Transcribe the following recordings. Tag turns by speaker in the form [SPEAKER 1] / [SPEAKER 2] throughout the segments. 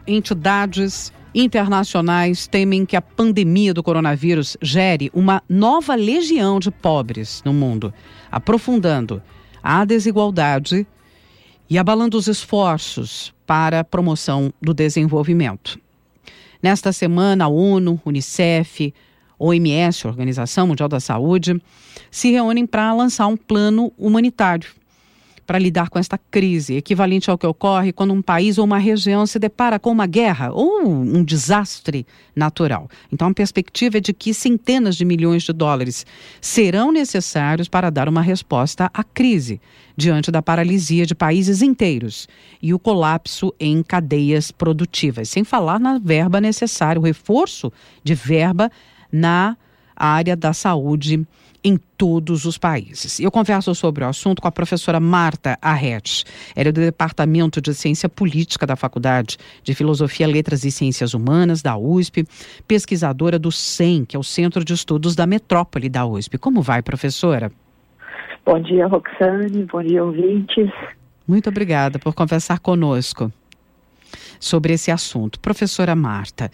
[SPEAKER 1] entidades internacionais temem que a pandemia do coronavírus gere uma nova legião de pobres no mundo, aprofundando a desigualdade e abalando os esforços para a promoção do desenvolvimento. Nesta semana, a ONU, Unicef, OMS, Organização Mundial da Saúde, se reúnem para lançar um plano humanitário para lidar com esta crise, equivalente ao que ocorre quando um país ou uma região se depara com uma guerra ou um desastre natural. Então, a perspectiva é de que centenas de milhões de dólares serão necessários para dar uma resposta à crise, diante da paralisia de países inteiros e o colapso em cadeias produtivas, sem falar na verba necessária, o reforço de verba na área da saúde em todos os países. Eu converso sobre o assunto com a professora Marta Arret. Ela é do Departamento de Ciência Política da Faculdade de Filosofia, Letras e Ciências Humanas da USP, pesquisadora do CEM, que é o Centro de Estudos da Metrópole da USP. Como vai, professora?
[SPEAKER 2] Bom dia, Roxane. Bom dia, ouvintes.
[SPEAKER 1] Muito obrigada por conversar conosco sobre esse assunto. Professora Marta,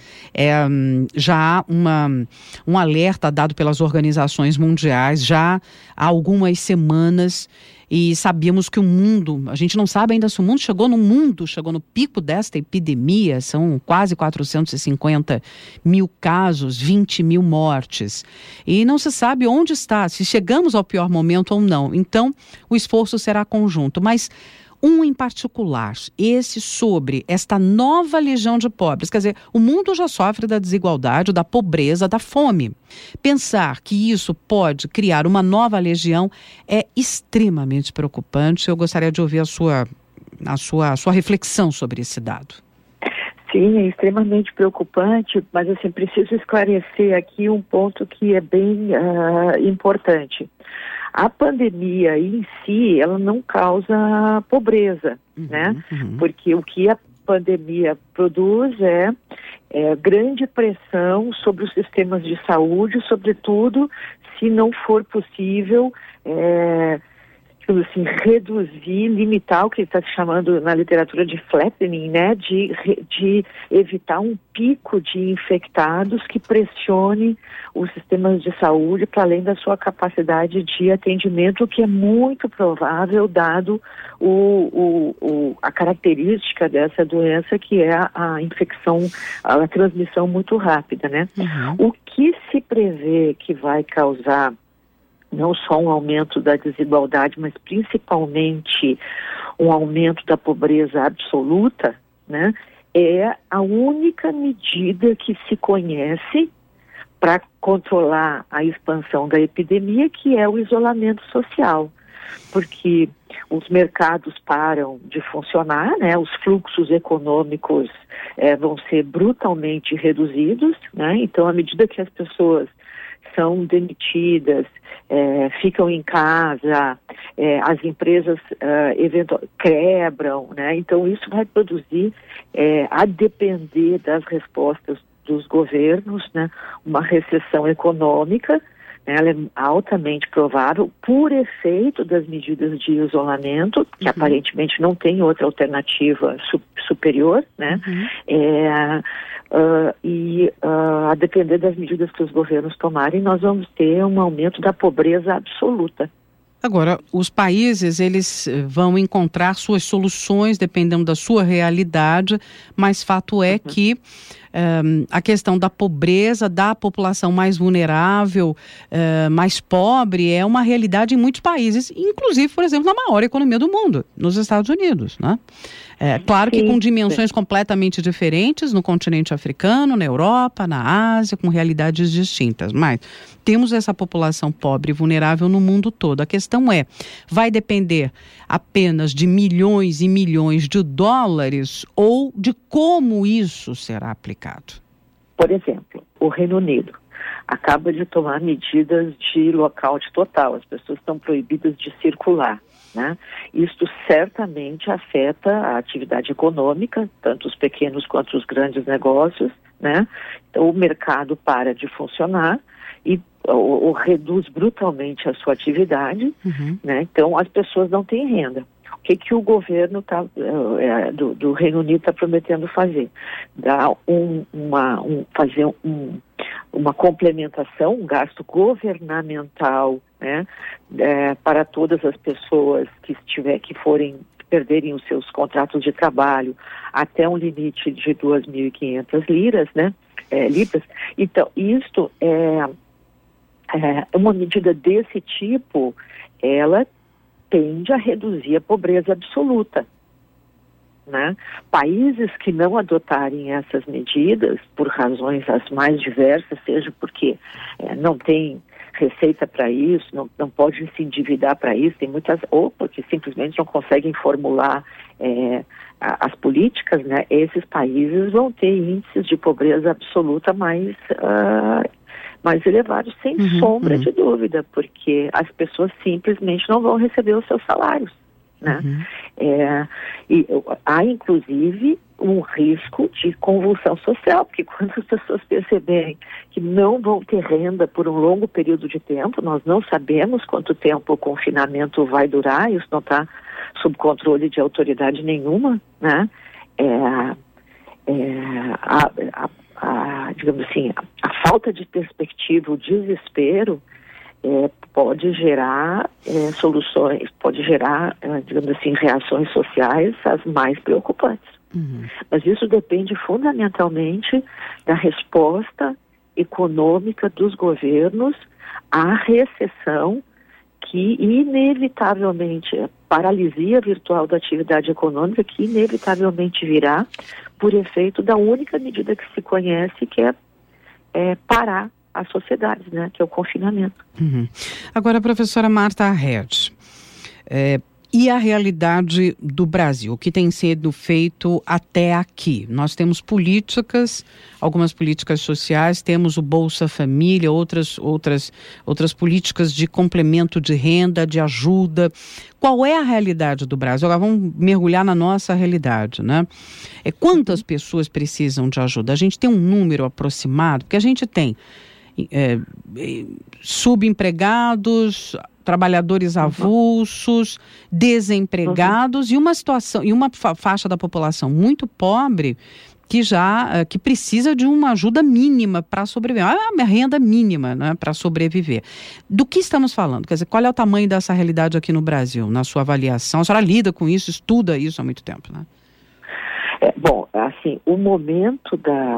[SPEAKER 1] já há um alerta dado pelas organizações mundiais já há algumas semanas e sabíamos que o mundo, a gente não sabe ainda se o mundo chegou no pico desta epidemia, são quase 450 mil casos, 20 mil mortes. E não se sabe onde está, se chegamos ao pior momento ou não. Então, o esforço será conjunto, mas um em particular, esse sobre esta nova legião de pobres. Quer dizer, o mundo já sofre da desigualdade, da pobreza, da fome. Pensar que isso pode criar uma nova legião é extremamente preocupante. Eu gostaria de ouvir a sua reflexão sobre esse dado.
[SPEAKER 2] Sim, é extremamente preocupante, mas assim, preciso esclarecer aqui um ponto que é bem importante. A pandemia em si, ela não causa pobreza, né? Porque o que a pandemia produz é grande pressão sobre os sistemas de saúde, sobretudo se não for possível assim, reduzir, limitar o que está se chamando na literatura de flattening, né, de evitar um pico de infectados que pressione os sistemas de saúde para além da sua capacidade de atendimento, que é muito provável dado a característica dessa doença, que é a infecção, a transmissão muito rápida, né? O que se prevê que vai causar não só um aumento da desigualdade, mas principalmente um aumento da pobreza absoluta, né, é a única medida que se conhece para controlar a expansão da epidemia, que é o isolamento social. Porque os mercados param de funcionar, né, os fluxos econômicos vão ser brutalmente reduzidos, né, então à medida que as pessoas são demitidas, ficam em casa, as empresas quebram, né? Então isso vai produzir, a depender das respostas dos governos, né, uma recessão econômica, né? Ela é altamente provável por efeito das medidas de isolamento, que aparentemente não tem outra alternativa superior, né? A depender das medidas que os governos tomarem, nós vamos ter um aumento da pobreza absoluta.
[SPEAKER 1] Agora, os países, eles vão encontrar suas soluções dependendo da sua realidade, mas fato é que a questão da pobreza, da população mais vulnerável, mais pobre, é uma realidade em muitos países, inclusive, por exemplo, na maior economia do mundo, nos Estados Unidos, né? Claro que com dimensões completamente diferentes no continente africano, na Europa, na Ásia, com realidades distintas, mas temos essa população pobre e vulnerável no mundo todo. A questão vai depender apenas de milhões e milhões de dólares ou de como isso será aplicado?
[SPEAKER 2] Por exemplo, o Reino Unido acaba de tomar medidas de lockout total. As pessoas estão proibidas de circular, né? Isto certamente afeta a atividade econômica, tanto os pequenos quanto os grandes negócios, né? Então o mercado para de funcionar e ou reduz brutalmente a sua atividade, né? Então as pessoas não têm renda. O que o governo do Reino Unido está prometendo fazer? Dar fazer uma complementação, um gasto governamental, né, para todas as pessoas que perderem os seus contratos de trabalho até um limite de 2.500 libras, né? Então, isto uma medida desse tipo, ela tende a reduzir a pobreza absoluta, né? Países que não adotarem essas medidas, por razões as mais diversas, seja porque não tem receita para isso, não pode se endividar para isso, ou porque simplesmente não conseguem formular as políticas, né? Esses países vão ter índices de pobreza absoluta mais elevados, sem sombra de dúvida, porque as pessoas simplesmente não vão receber os seus salários, né? E há, inclusive, um risco de convulsão social, porque quando as pessoas perceberem que não vão ter renda por um longo período de tempo, nós não sabemos quanto tempo o confinamento vai durar, isso não está sob controle de autoridade nenhuma, né? Digamos assim, a falta de perspectiva, o desespero pode gerar soluções, pode gerar, digamos assim, reações sociais as mais preocupantes. Mas isso depende fundamentalmente da resposta econômica dos governos à recessão que inevitavelmente, paralisia virtual da atividade econômica que inevitavelmente virá por efeito da única medida que se conhece, que é parar as sociedades, né, que é o confinamento.
[SPEAKER 1] Agora, professora Marta Hertz, e a realidade do Brasil, o que tem sido feito até aqui? Nós temos políticas, algumas políticas sociais, temos o Bolsa Família, outras políticas de complemento de renda, de ajuda. Qual é a realidade do Brasil? Agora vamos mergulhar na nossa realidade, né? Quantas pessoas precisam de ajuda? A gente tem um número aproximado, porque a gente tem subempregados, trabalhadores avulsos, desempregados e uma situação, e uma faixa da população muito pobre que precisa de uma ajuda mínima para sobreviver, uma renda mínima, né, para sobreviver. Do que estamos falando? Quer dizer, qual é o tamanho dessa realidade aqui no Brasil, na sua avaliação? A senhora lida com isso, estuda isso há muito tempo, né?
[SPEAKER 2] Bom, assim, o momento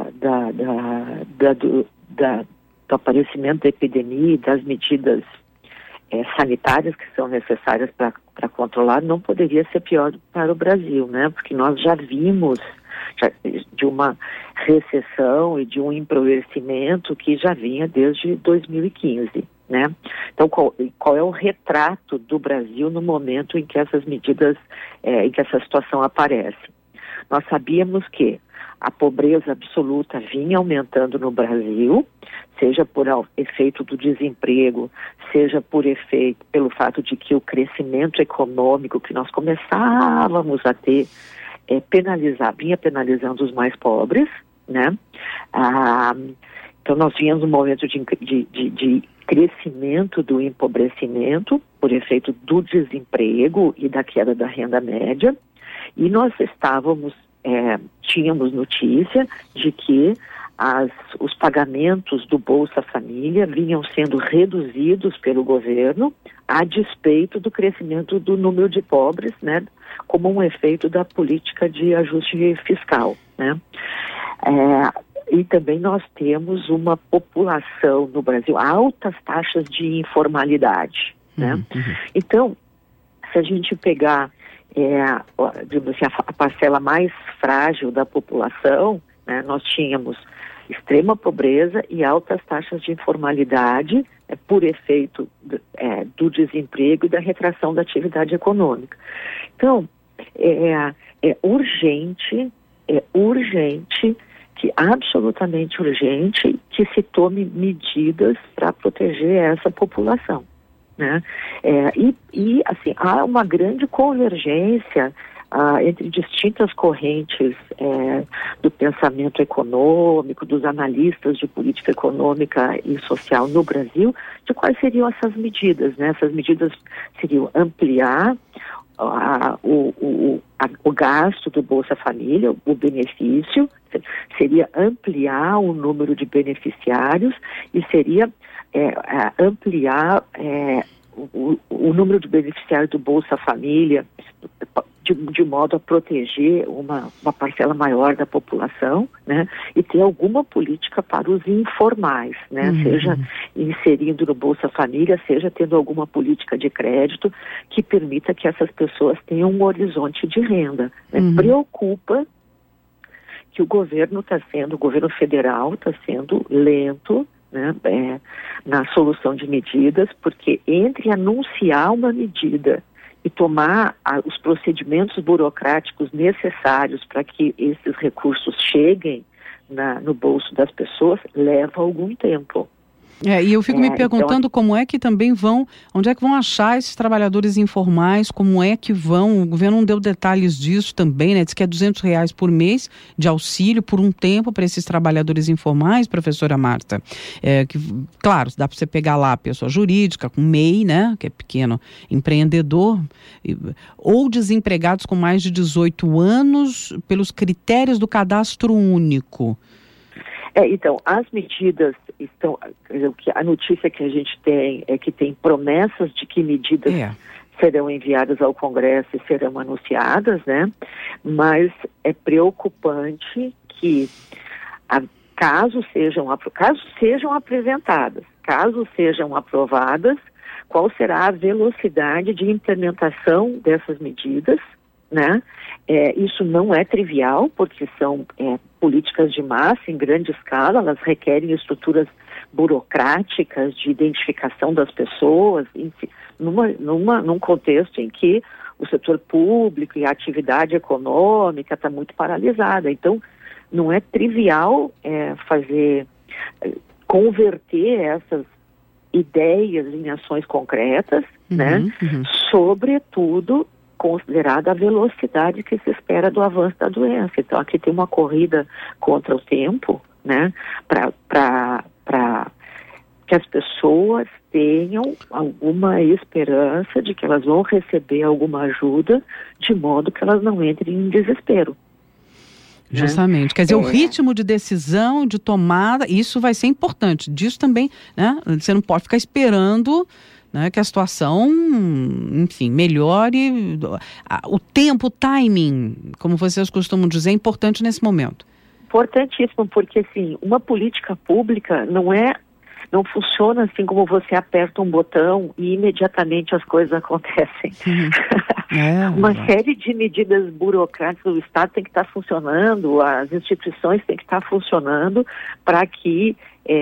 [SPEAKER 2] do aparecimento da epidemia e das medidas sanitárias que são necessárias para controlar não poderia ser pior para o Brasil, né? Porque nós já vimos de uma recessão e de um empobrecimento que já vinha desde 2015, né? Então, qual é o retrato do Brasil no momento em que essas medidas, em que essa situação aparece? Nós sabíamos que a pobreza absoluta vinha aumentando no Brasil, seja por efeito do desemprego, seja pelo fato de que o crescimento econômico que nós começávamos a ter vinha penalizando os mais pobres, né? Então nós vínhamos um momento de crescimento do empobrecimento por efeito do desemprego e da queda da renda média, e nós tínhamos notícia de que os pagamentos do Bolsa Família vinham sendo reduzidos pelo governo a despeito do crescimento do número de pobres, né, como um efeito da política de ajuste fiscal, né? E também nós temos uma população no Brasil, altas taxas de informalidade, né? Então, se a gente pegar digamos assim, a parcela mais frágil da população, né, nós tínhamos extrema pobreza e altas taxas de informalidade por efeito do desemprego e da retração da atividade econômica. Então, é urgente, absolutamente urgente, que se tome medidas para proteger essa população, né? Assim, há uma grande convergência entre distintas correntes do pensamento econômico, dos analistas de política econômica e social no Brasil, de quais seriam essas medidas, né? Essas medidas seriam ampliar o gasto do Bolsa Família, o benefício, seria ampliar o número de beneficiários e seria ampliar o número de beneficiários do Bolsa Família de modo a proteger uma parcela maior da população, né? E ter alguma política para os informais, né? Seja inserindo no Bolsa Família, seja tendo alguma política de crédito que permita que essas pessoas tenham um horizonte de renda, né? Preocupa que o governo federal está sendo lento, né, na solução de medidas, porque entre anunciar uma medida e tomar os procedimentos burocráticos necessários para que esses recursos cheguem no bolso das pessoas, leva algum tempo.
[SPEAKER 1] E eu fico me perguntando como é que também onde é que vão achar esses trabalhadores informais, como é que o governo não deu detalhes disso também, né? Diz que é R$200 por mês de auxílio por um tempo para esses trabalhadores informais, professora Marta. Claro, dá para você pegar lá a pessoa jurídica, com MEI, né? Que é pequeno empreendedor, ou desempregados com mais de 18 anos pelos critérios do cadastro único.
[SPEAKER 2] Então, as medidas estão... A notícia que a gente tem é que tem promessas de que medidas serão enviadas ao Congresso e serão anunciadas, né? Mas é preocupante que, caso sejam apresentadas, caso sejam aprovadas, qual será a velocidade de implementação dessas medidas, né? Isso não é trivial, porque são políticas de massa em grande escala, elas requerem estruturas burocráticas de identificação das pessoas, num contexto em que o setor público e a atividade econômica está muito paralisada. Então, não é trivial converter essas ideias em ações concretas, né? Sobretudo considerada a velocidade que se espera do avanço da doença. Então, aqui tem uma corrida contra o tempo, né, para que as pessoas tenham alguma esperança de que elas vão receber alguma ajuda, de modo que elas não entrem em desespero.
[SPEAKER 1] Justamente. Quer dizer, o ritmo de decisão, de tomada, isso vai ser importante. Disso também, né, você não pode ficar esperando, né, que a situação, enfim, melhore. O tempo, o timing, como vocês costumam dizer, é importante nesse momento.
[SPEAKER 2] Importantíssimo, porque assim, uma política pública não funciona assim como você aperta um botão e imediatamente as coisas acontecem. Uma série de medidas burocráticas do Estado tem que estar funcionando, as instituições têm que estar funcionando para que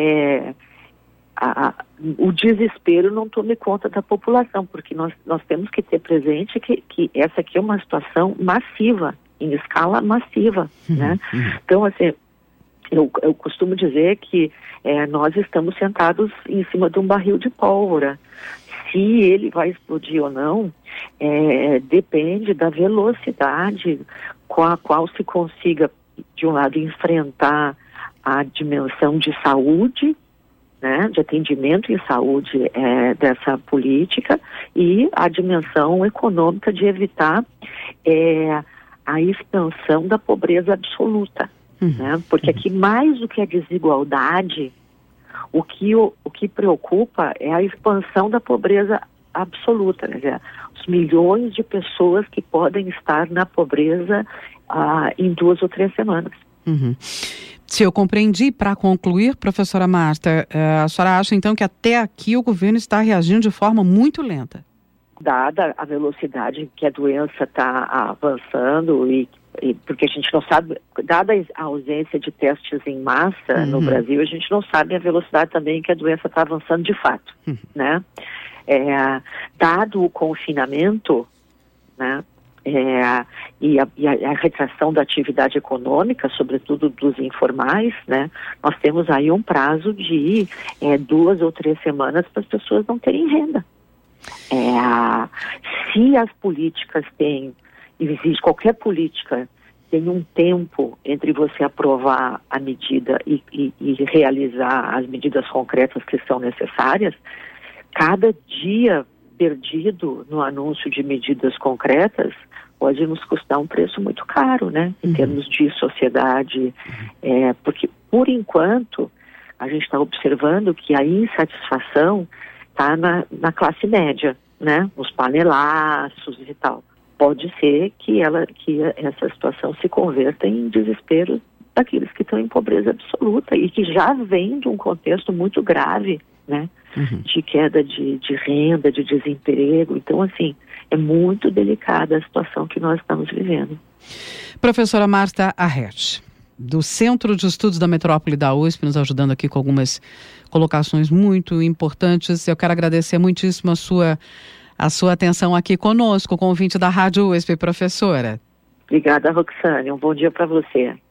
[SPEAKER 2] o desespero não tome conta da população, porque nós temos que ter presente que essa aqui é uma situação massiva, em escala massiva, né? Então, assim, eu costumo dizer que nós estamos sentados em cima de um barril de pólvora. Se ele vai explodir ou não, depende da velocidade com a qual se consiga, de um lado, enfrentar a dimensão de saúde, né, de atendimento em saúde dessa política, e a dimensão econômica de evitar a expansão da pobreza absoluta. Né? Porque aqui, mais do que a desigualdade, o que preocupa é a expansão da pobreza absoluta, né? Os milhões de pessoas que podem estar na pobreza em 2 ou 3 semanas.
[SPEAKER 1] Se eu compreendi, para concluir, professora Marta, a senhora acha então que até aqui o governo está reagindo de forma muito lenta?
[SPEAKER 2] Dada a velocidade que a doença está avançando porque a gente não sabe, dada a ausência de testes em massa no Brasil, a gente não sabe a velocidade também que a doença está avançando de fato, né? Dado o confinamento, né? E a retração da atividade econômica, sobretudo dos informais, né? Nós temos aí um prazo de 2 ou 3 semanas para as pessoas não terem renda. Se as políticas existe qualquer política, tem um tempo entre você aprovar a medida e realizar as medidas concretas que são necessárias, cada dia perdido no anúncio de medidas concretas pode nos custar um preço muito caro, né? Em termos de sociedade, porque, por enquanto, a gente está observando que a insatisfação está na classe média, né? Os panelaços e tal. Pode ser que essa situação se converta em desespero daqueles que estão em pobreza absoluta e que já vem de um contexto muito grave, né? De queda de renda, de desemprego. Então, assim, é muito delicada a situação que nós estamos vivendo.
[SPEAKER 1] Professora Marta Arret, do Centro de Estudos da Metrópole da USP, nos ajudando aqui com algumas colocações muito importantes. Eu quero agradecer muitíssimo a sua atenção aqui conosco, com o convite da Rádio USP, professora.
[SPEAKER 2] Obrigada, Roxane. Um bom dia para você.